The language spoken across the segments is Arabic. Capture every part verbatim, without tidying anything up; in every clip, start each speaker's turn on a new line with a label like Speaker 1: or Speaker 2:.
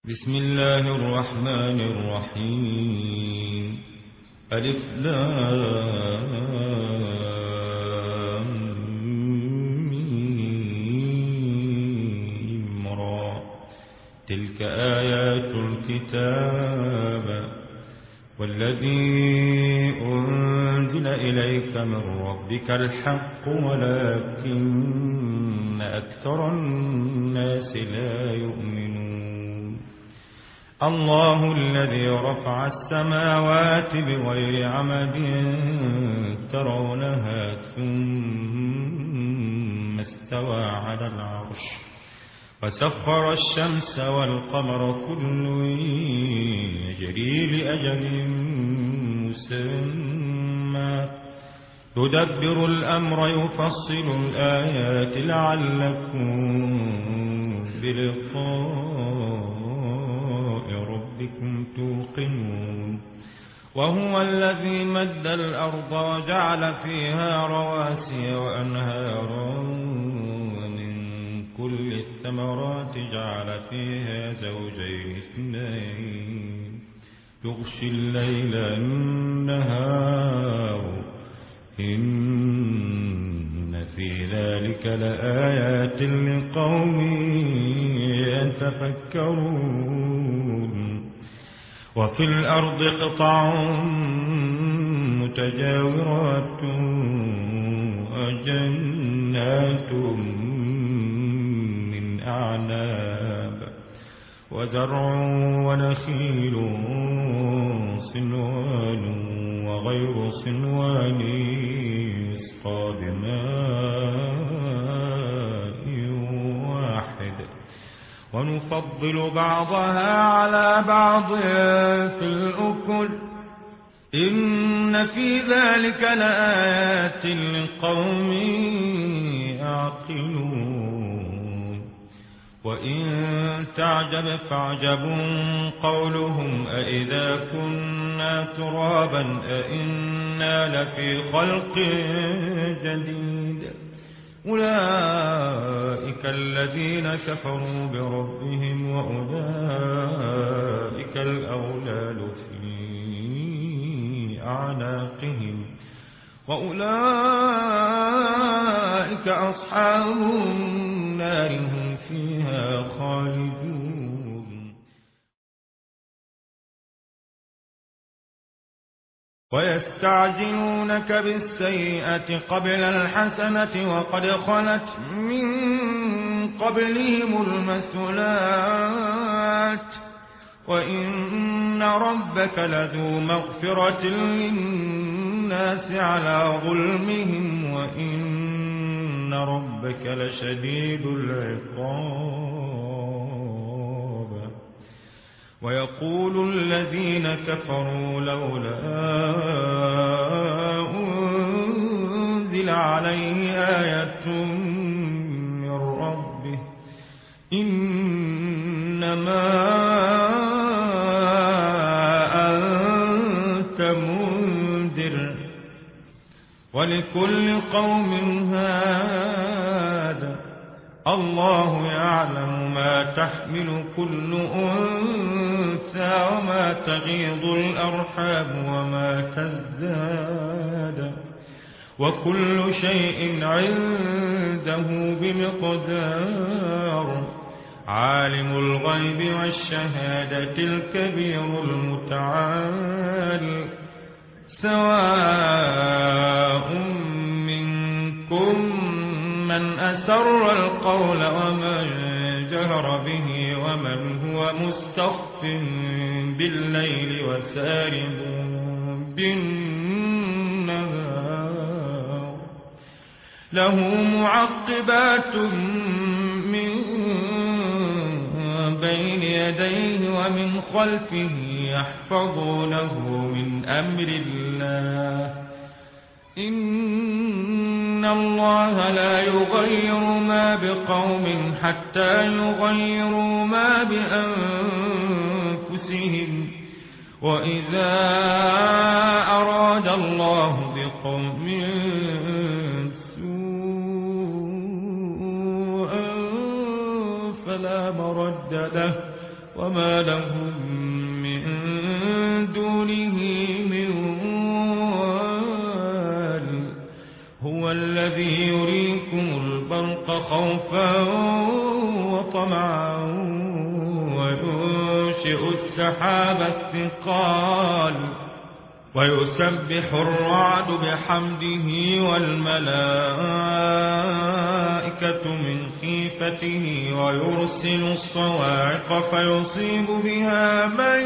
Speaker 1: بسم الله الرحمن الرحيم. ألف لام ميم را. تلك آيات الكتاب والذي أنزل إليك من ربك الحق ولكن أكثر الناس لا يؤمنون. الله الذي رفع السماوات بغير عمد ترونها ثم استوى على العرش وسخر الشمس والقمر كل يجري لأجل مسمى يدبر الأمر يفصل الآيات لعلكم بلقاء ربكم توقنون. وهو الذي مد الأرض وجعل فيها رواسي وأنهارا ومن كل الثمرات جعل فيها زوجين اثنين يغشي الليل النهار إن في ذلك لآيات لقوم يتفكرون. وفي الأرض قطع متجاورات وجنات من أعناب وزرع ونخيل صنوان وغير صنوان يسقى بماء واحد ونفضل بعضها على بعض في الأكل إن في ذلك لآيات لقوم يعقلون. وإن تعجب فاعجب قولهم أإذا كنا ترابا أإنا لفي خلق جديد أولئك الذين كفروا بربهم وأولئك الأغلال في أعناقهم وأولئك أصحاب النار هم فيها خالدون. ويستعجلونك بالسيئة قبل الحسنة وقد خلت من قبلهم المثلات وإن ربك لذو مغفرة للناس على ظلمهم وإن ربك لشديد العقاب. ويقول الذين كفروا لولا أنزل عليه آية من ربه إنما أنت منذر ولكل قوم هاد الله يعلم ما تحمل كل أنثى وما تغيض الأرحام وما تزداد وكل شيء عنده بمقدار. عالم الغيب والشهادة الكبير المتعال سواء منكم من أسر القول ومن جهر به ومن هو مستخف بالليل وسارب بالنهار له معقبات من بين يديه ومن خلفه يحفظونه من أمر الله إن الله لا يغير ما بقوم حتى يغيروا ما بأنفسهم وإذا أراد الله بقوم سوءا فلا مرد له وما لهم من دونه من وال. هو الذي يريكم البرق خوفا وطمعا وينشئ السحاب الثقال ويسبح الرعد بحمده والملائكة من خيفته ويرسل الصواعق فيصيب بها من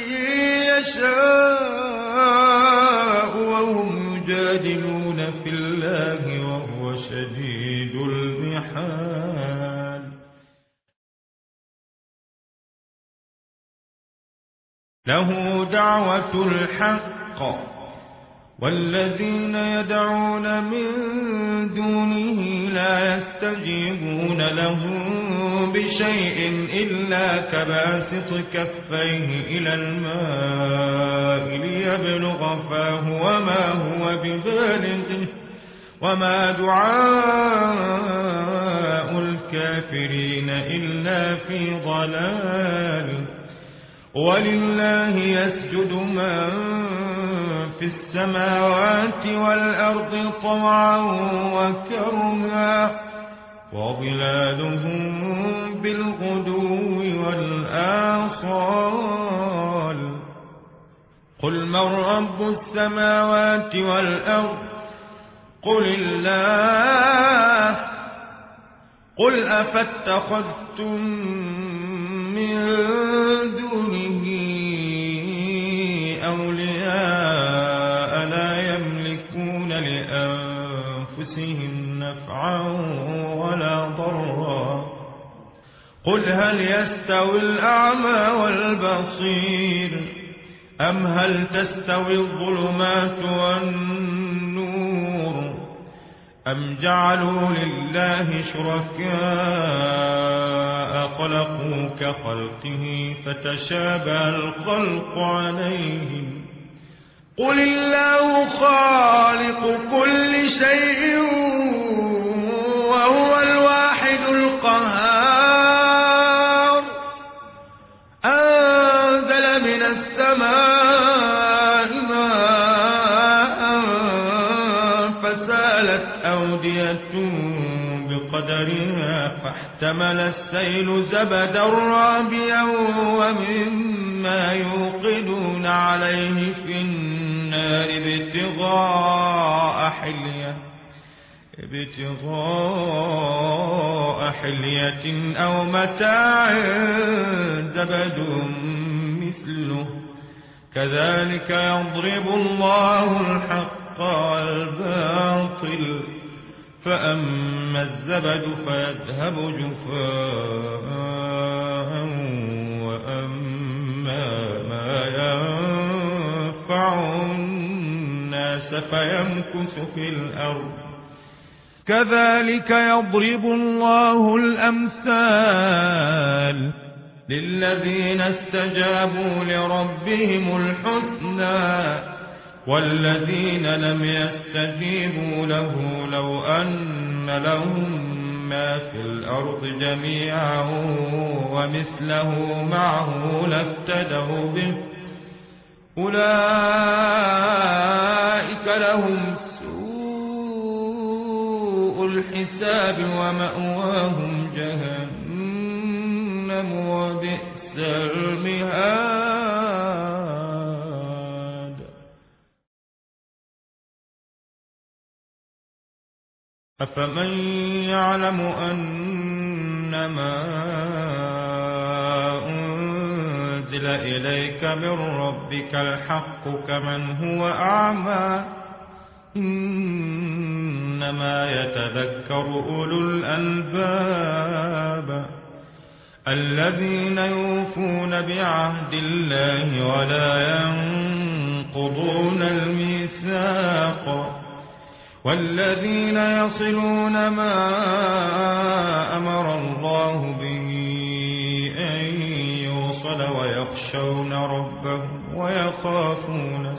Speaker 1: يشاء وهم يجادلون في الله وهو شديد المحال. له دعوة الحق والذين يدعون من دونه لا يستجيبون لهم بشيء إلا كباسط كفيه إلى الماء ليبلغ فاه وما هو ببالغه وما دعاء الكافرين إلا في ضلال. ولله يسجد من في السماوات والأرض طوعا وكرها وظلالهم بالغدو والآصال. قل من رب السماوات والأرض قل الله. قل أفاتخذتم من دونه أولياء لا يملكون لأنفسهم نفعا ولا ضرا. قل هل يستوي الأعمى والبصير أم هل تستوي الظلمات والنور أم جعلوا لله شركاء خلقوا كخلقه فتشابه الخلق عليهم. قل الله خالق كل شيء وهو الواحد القهار. أنزل من السماء ماء فسالت أودية بقدرها فاحتمل السيل زبدا رابيا ومما يوقدون عليه في النار ابتغاء حلية ابتغاء حلية أو متاع زبد مثله كذلك يضرب الله الحق والباطل فأما الزبد فيذهب جفاء وأما ما ينفع الناس فيمكث في الأرض كذلك يضرب الله الأمثال للذين استجابوا لربهم الحسنى والذين لم يستجيبوا له لو أن لهم ما في الأرض جميعا ومثله معه لافتدوا به أولئك لهم سوء الحساب ومأواهم جهنم وبئس المهاد. أفمن يعلم أنما أنزل إليك من ربك الحق كمن هو أعمى إنما يتذكر أولو الألباب الذين يوفون بعهد الله ولا ينقضون الميثاق والذين يصلون ما أمر الله به أن يوصل ويخشون ربهم ويخافون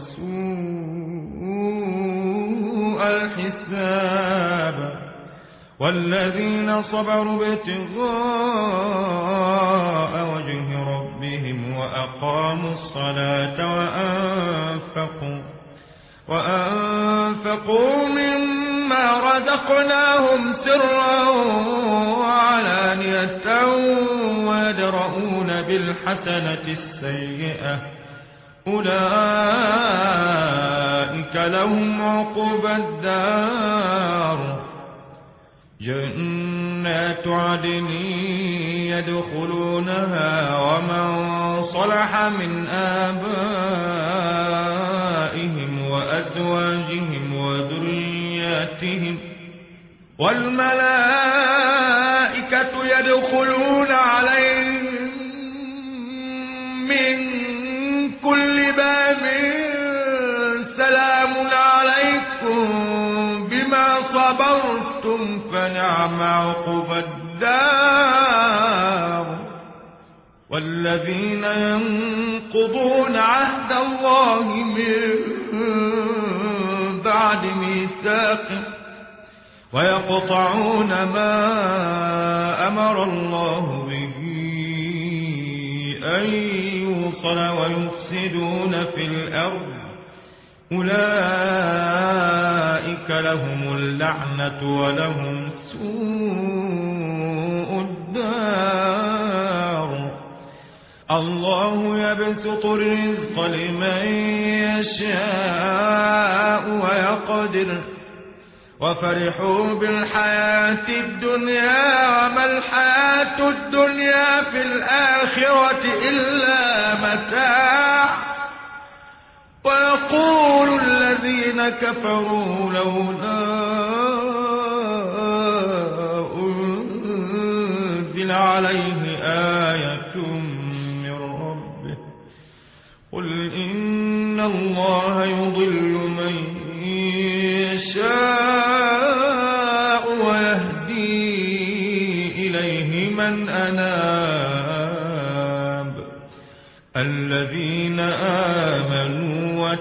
Speaker 1: سوء الحساب والذين صبروا ابتغاء وجه ربهم وأقاموا الصلاة وأنفقوا وأنفقوا مما رزقناهم سرا وعلانية ويدرؤون بالحسنة السيئة أولئك لهم عقبى الدار جنات عدن يدخلونها ومن صلح من آبائهم وأزواجهم وذرياتهم والملائكة يدخلون عليهم من كل باب سلام عليكم بما صبرتم فنعم عقبى الدار والذين ينقضون عهد الله من بعد ميثاقه ويقطعون ما أمر الله به أن يوصل ويفسدون في الأرض أولئك لهم اللعنة ولهم سوء الدار الله يبسط الرزق لمن يشاء ويقدر وفرحوا بالحياة الدنيا وما الحياة الدنيا في الآخرة إلا متاع ويقول الذين كفروا لولا أنزل عليه آية من ربه قل إن الله يضل من يشاء ويهدي إليه من أناب الذين آمنوا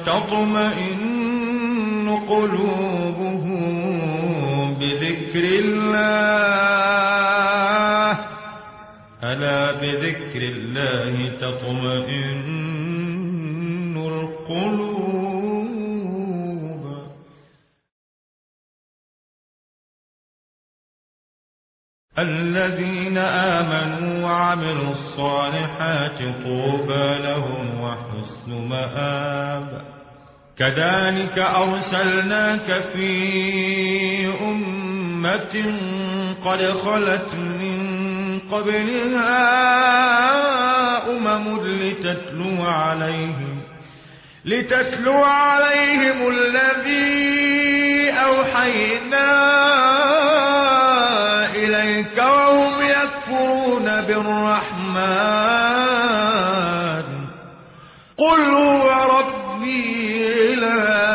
Speaker 1: وتطمئن قلوبهم بذكر الله ألا بذكر الله تطمئن القلوب الذين آمنوا وعملوا الصالحات طوبى لهم وحسن مآب كذلك أرسلناك في أمة قد خلت من قبلها أمم لتتلو عليهم لتتلو عليهم الذي أوحينا إليك وهم يكفرون بالرحمن قل هو ربي لا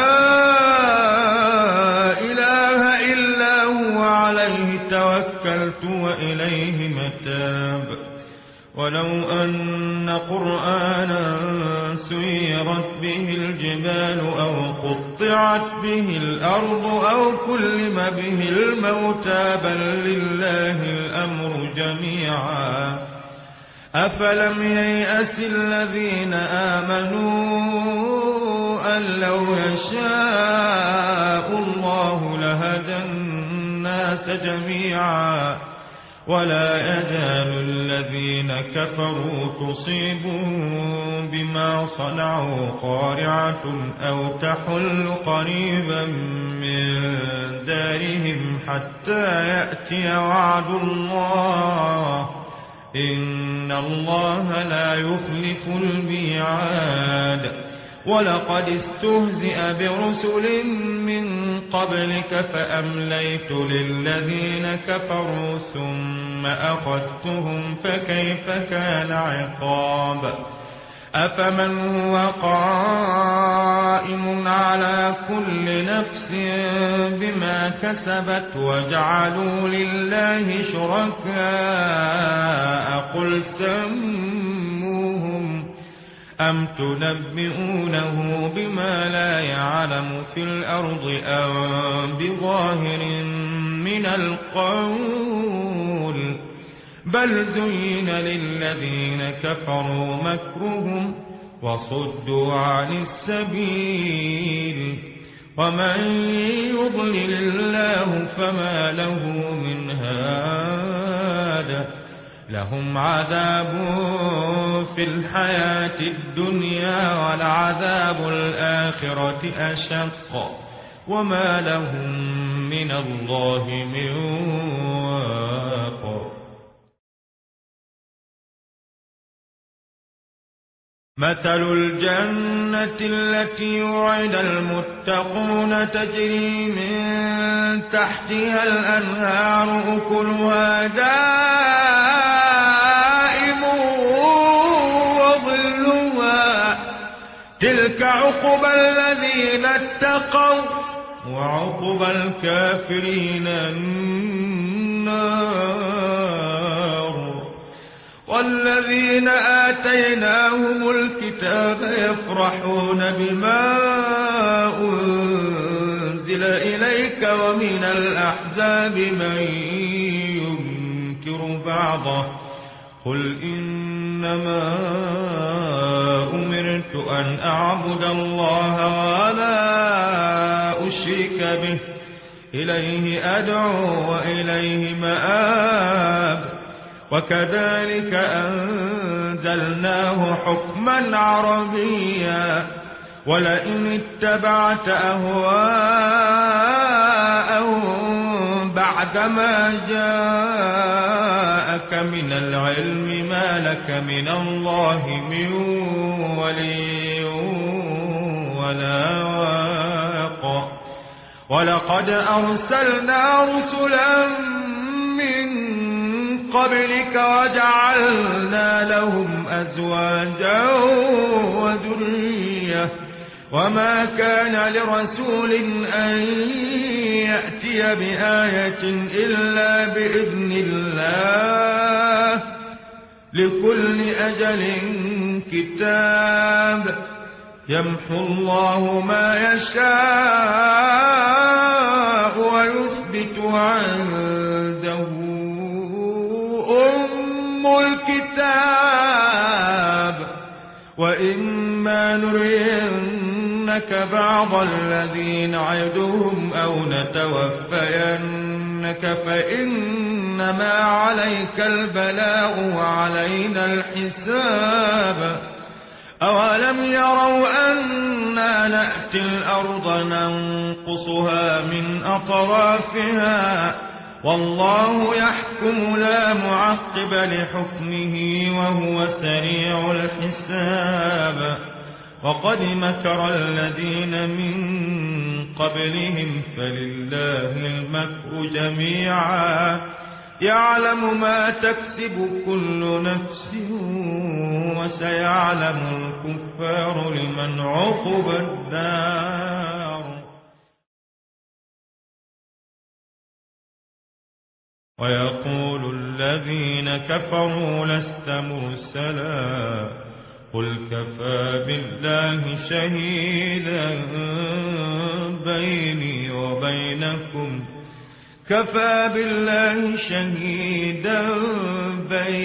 Speaker 1: إله إلا هو عليه توكلت وإليه متاب ولو أن قرآنا سيرت به الجبال أو قطعت به الأرض أو كلم به الموتى بل لله الأمر جميعا أفلم ييأس الذين آمنوا أن لو يشاء الله لهدى الناس جميعا ولا يزال الذين كفروا تصيبهم بما صنعوا قارعة أو تحل قريبا من دارهم حتى يأتي وعد الله إن الله لا يخلف الميعاد ولقد استهزئ برسل من قبلك فأمليت للذين كفروا ثم أخذتهم فكيف كان عقاب أفمن هو قائم على كل نفس بما كسبت وجعلوا لله شركاء قل سموهم أم تنبئونه بما لا يعلم في الأرض أم بظاهر من القول بل زين للذين كفروا مكرهم وصدوا عن السبيل ومن يضلل الله فما له من هاد لهم عذاب في الحياة الدنيا ولعذاب الآخرة أشق وما لهم من الله من واق. مثل الجنة التي وعد المتقون تجري من تحتها الأنهار أكلها دائم وظلها تلك عقبى الذين اتقوا وعقبى الكافرين النار. والذين آتيناهم الكتاب يفرحون بما أنزل إليك ومن الأحزاب من ينكر بعضه قل إنما أمرت أن أعبد الله ولا أشرك به إليه أدعو وإليه مآب. وكذلك أنزلناه حكما عربيا ولئن اتبعت أهواءهم بعدما جاءك من العلم ما لك من الله من ولي ولا واق. ولقد أرسلنا رسلا من قبلك وجعلنا لهم أزواجا وذرية وما كان لرسول أن يأتي بآية إلا بإذن الله لكل أجل كتاب يمحو الله ما يشاء ويثبت عنده أم الكتاب وإما نرينك بعض الذين نعدهم أو نتوفينك فإنما عليك البلاغ وعلينا الحساب. أولم يروا أنا نأتي الأرض ننقصها من أطرافها والله يحكم لا معقب لحكمه وهو سريع الحساب. وقد مكر الذين من قبلهم فلله المكر جميعا يعلم ما تكسب كل نفس وسيعلم الكفار لمن عقبى الدار. ويقول الذين كفروا لست مرسلا قل كفى بالله شهيدا بيني وبينكم كفى بالله شهيدا بيني